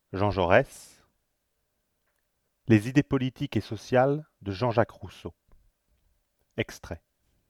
Jean Jaurès, Les idées politiques et sociales de Jean-Jacques Rousseau. Extrait.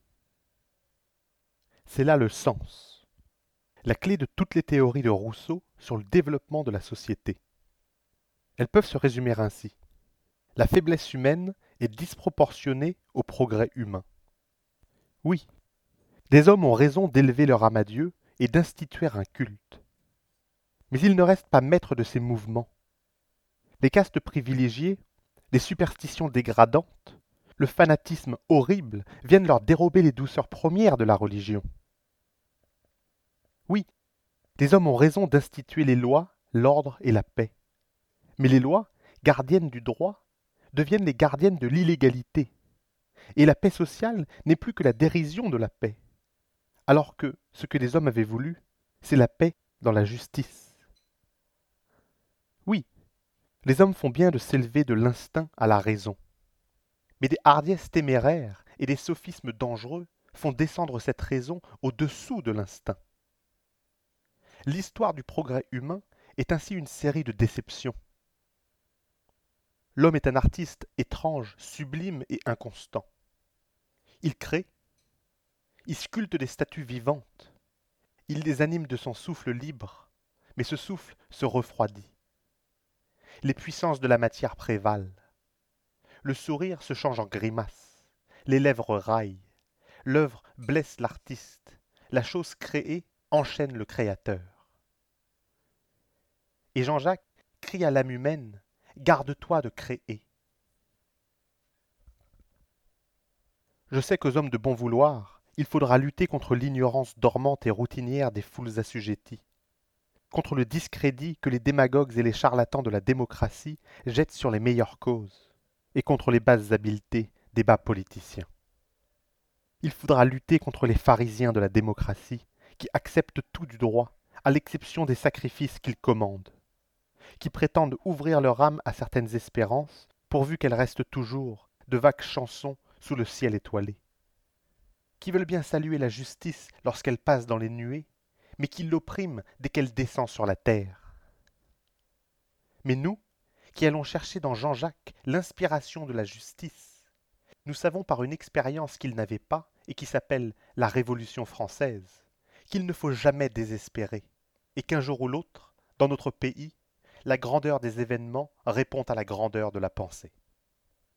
C'est là le sens, la clé de toutes les théories de Rousseau sur le développement de la société. Elles peuvent se résumer ainsi. La faiblesse humaine est disproportionnée au progrès humain. Oui, des hommes ont raison d'élever leur âme à Dieu et d'instituer un culte. Mais ils ne restent pas maîtres de ces mouvements. Les castes privilégiées, les superstitions dégradantes, le fanatisme horrible viennent leur dérober les douceurs premières de la religion. Oui, les hommes ont raison d'instituer les lois, l'ordre et la paix. Mais les lois, gardiennes du droit, deviennent les gardiennes de l'illégalité. Et la paix sociale n'est plus que la dérision de la paix. Alors que ce que les hommes avaient voulu, c'est la paix dans la justice. Oui, les hommes font bien de s'élever de l'instinct à la raison. Mais des hardiesses téméraires et des sophismes dangereux font descendre cette raison au-dessous de l'instinct. L'histoire du progrès humain est ainsi une série de déceptions. L'homme est un artiste étrange, sublime et inconstant. Il crée, il sculpte des statues vivantes, il les anime de son souffle libre, mais ce souffle se refroidit. Les puissances de la matière prévalent. Le sourire se change en grimace, les lèvres raillent, l'œuvre blesse l'artiste, la chose créée enchaîne le créateur. Et Jean-Jacques crie à l'âme humaine, garde-toi de créer. Je sais qu'aux hommes de bon vouloir, il faudra lutter contre l'ignorance dormante et routinière des foules assujetties, contre le discrédit que les démagogues et les charlatans de la démocratie jettent sur les meilleures causes, et contre les basses habiletés des bas politiciens. Il faudra lutter contre les pharisiens de la démocratie, qui acceptent tout du droit, à l'exception des sacrifices qu'ils commandent, qui prétendent ouvrir leur âme à certaines espérances, pourvu qu'elles restent toujours de vagues chansons sous le ciel étoilé, qui veulent bien saluer la justice lorsqu'elle passe dans les nuées, mais qui l'oppriment dès qu'elle descend sur la terre. Mais nous, qui allons chercher dans Jean-Jacques l'inspiration de la justice, nous savons par une expérience qu'il n'avait pas et qui s'appelle la Révolution française, qu'il ne faut jamais désespérer, et qu'un jour ou l'autre, dans notre pays, la grandeur des événements répond à la grandeur de la pensée.